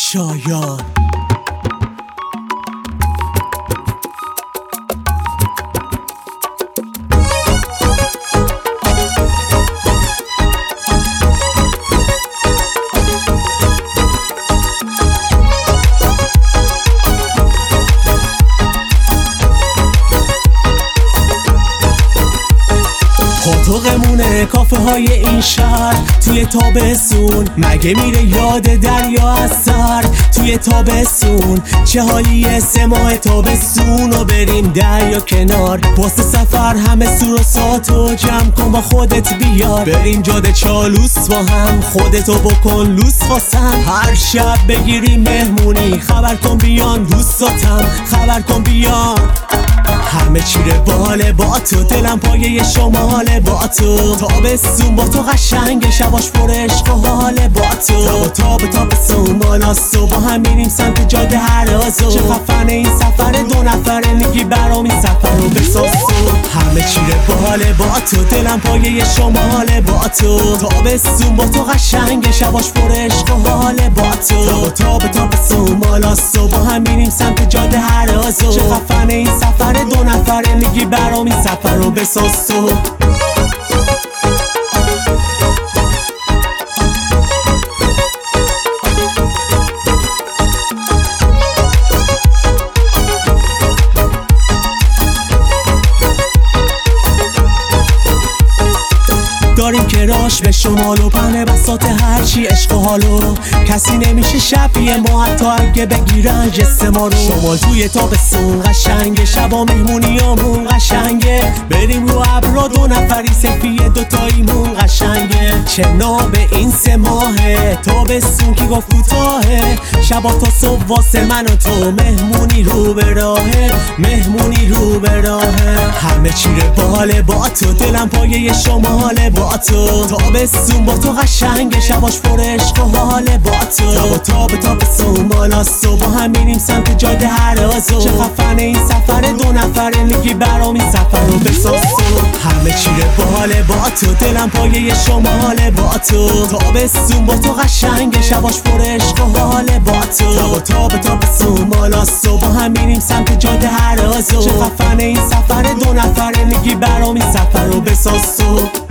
شایان پاتوقمونه کافه های این شهر توی تابستون مگه میره یاد دریا از سر توی تابستون چه حالیه 3 ماه تابستون و بریم دریا کنار واسه سفر همه سور و ساتو جمع کن با خودت بیار بریم جاده چالوس با هم خودتو بکن لوس واسم هر شب بگیریم مهمونی خبر کن بیان دوستاتم خبر کن بیان همه چیره باله با تو دلم پایه شماله با تو تابستون با تو قشنگ شباش پر عشق و حاله با تو تابستون بالاست و با هم میریم سمت جاده هرازو چه خفنه این سفر 2 نفره میگی برام این سفر رو بساز همه چیره باله با تو دلم پایه شماله با تو تابستون با تو قشنگ شباش پر عشق و حاله با تو تابستون بالاست و با هم میریم سمت جاده هرازو چه خفنه این سفر 2 نفره میگی برام این سفر رو بساز تو داریم کراش به شمال و پنه بساط هرچی عشق و حالو کسی نمیشه شبیه ما حتی اگه بگیرن جست ما رو شمال توی تابستون قشنگه شبا مهمونیامون قشنگه بریم رو ابرا 2 نفری سفیه 2 تاییمون قشنگه چه نابه این 3 ماهه تابستون کی گفت کوتاهه شبا تا صبح واسه من و تو مهمونی رو به راهه مهمونی رو به راهه همه چیره باله با تو دلم پایه شماله با تو تابستون با تو قشنگ شباش پر عشق و حاله با تو تابستون بالاست و با هم میریم سمت جاده هرازو چه خفنه این سفر 2 نفره میگی برام این سفر رو بساز همه چیره باله با تو دلم پایه شماله با تو تابستون با تو قشنگ شباش پر عشق و حاله با تو تابستون بالاست و با هم میریم سمت جاده هرازو چه خفنه این سفر 2 نفره میگی برام این سفر رو بساز